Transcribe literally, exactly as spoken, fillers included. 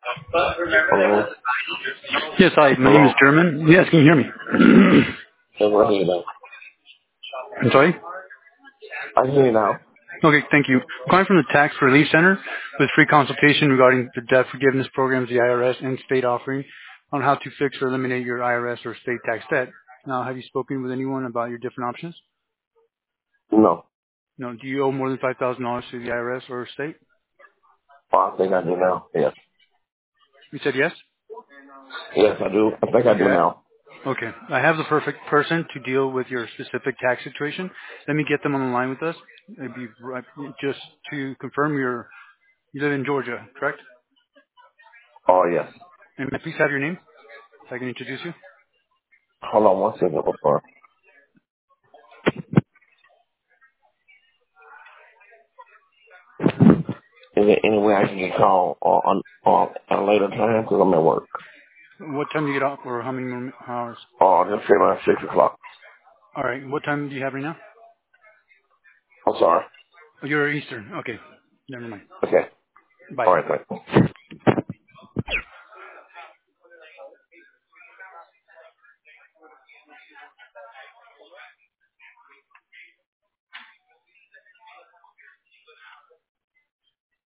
Hello? Yes, hi. My name is Hello? German. Yes, can you hear me? Yes, I hear you now. I'm sorry? I hear you now. Okay, thank you. Calling from the Tax Relief Center with free consultation regarding the debt forgiveness programs the I R S and state offering on how to fix or eliminate your I R S or state tax debt. Now, have you spoken with anyone about your different options? No. No. Do you owe more than five thousand dollars to the I R S or state? Oh, I think I do now. Yes. You said yes? Yes, I do. I think I do Okay. now. Okay. I have the perfect person to deal with your specific tax situation. Let me get them on the line with us. It'd be right, just to confirm your, you live in Georgia, correct? Oh, yes. And may I please have your name so I can introduce you? Hold on one second before. Is there any way I can get called on, on at a later time? Because I'm at work. What time do you get off or how many more hours? Oh, just say around six o'clock. All right. What time do you have right now? I'm sorry. Oh, you're Eastern. Okay. Never mind. Okay. Bye. All right, thanks.